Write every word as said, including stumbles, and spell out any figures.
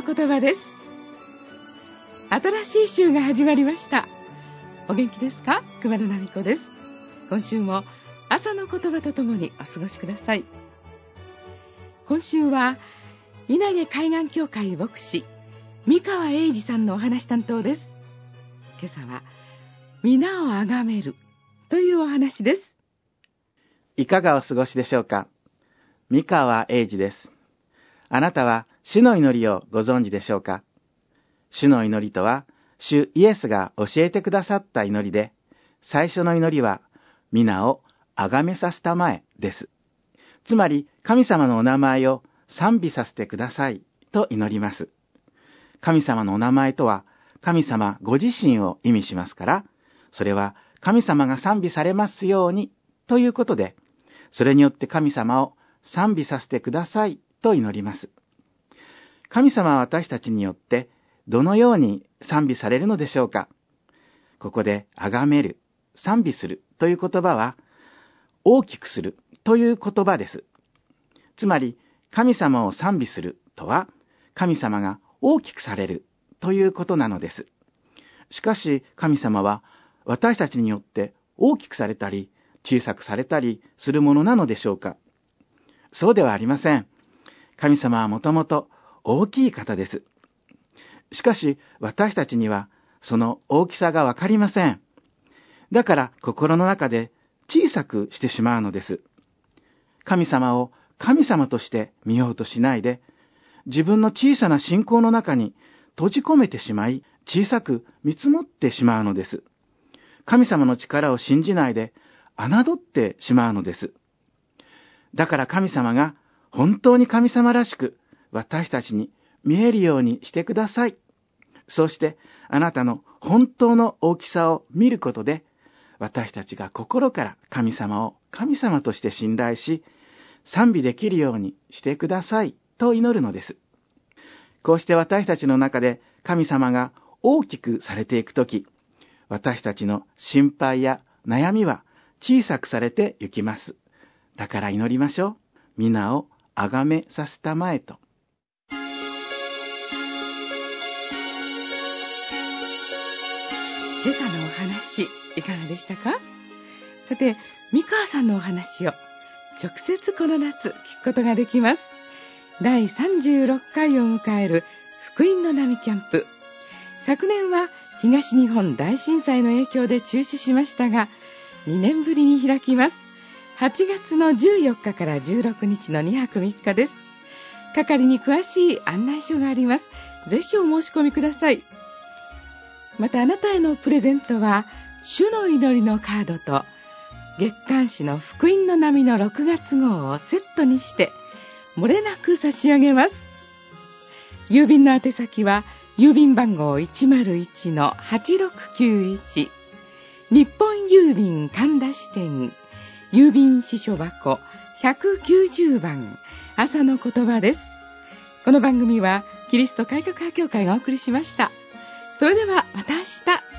言葉です。新しい週が始まりました。お元気ですか？熊野奈美子です。今週も朝の言葉とともにお過ごしください。今週は稲毛海岸協会牧師三川英二さんのお話担当です。今朝は皆をあがめるというお話です。 いかがお過ごしでしょうか？三川英二です。あなたは主の祈りをご存知でしょうか？主の祈りとは、主イエスが教えてくださった祈りで、最初の祈りは皆をあがめさせたまえです。つまり神様のお名前を賛美させてくださいと祈ります。神様のお名前とは神様ご自身を意味しますから、それは神様が賛美されますようにということで、それによって神様を賛美させてくださいと祈ります。神様は私たちによってどのように賛美されるのでしょうか？ここで崇める、賛美するという言葉は大きくするという言葉です。つまり神様を賛美するとは神様が大きくされるということなのです。しかし神様は私たちによって大きくされたり小さくされたりするものなのでしょうか？そうではありません。神様はもともと大きい方です。しかし私たちにはその大きさがわかりません。だから心の中で小さくしてしまうのです。神様を神様として見ようとしないで、自分の小さな信仰の中に閉じ込めてしまい、小さく見積もってしまうのです。神様の力を信じないで侮ってしまうのです。だから神様が本当に神様らしく私たちに見えるようにしてください。そしてあなたの本当の大きさを見ることで、私たちが心から神様を神様として信頼し、賛美できるようにしてくださいと祈るのです。こうして私たちの中で神様が大きくされていくとき、私たちの心配や悩みは小さくされてゆきます。だから祈りましょう。皆をあがめさせたまえと。 今朝のお話いかがでしたか？さて、三川さんのお話を直接この夏聞くことができます。だいさんじゅうろっかいを迎える福音の波キャンプ。昨年は東日本大震災の影響で中止しましたが、にねんぶりに開きます。はちがつのじゅうよっかからじゅうろくにちのにはくみっかです。係に詳しい案内書があります。ぜひお申し込みください。またあなたへのプレゼントは、主の祈りのカードと月刊誌の福音の波のろくがつ号をセットにして漏れなく差し上げます。郵便の宛先は郵便番号 いちまるいちのはちろくきゅういち、 日本郵便神田支店郵便支所箱ひゃくきゅうじゅうばん、朝の言葉です。この番組はキリスト改革派協会がお送りしました。それではまた明日。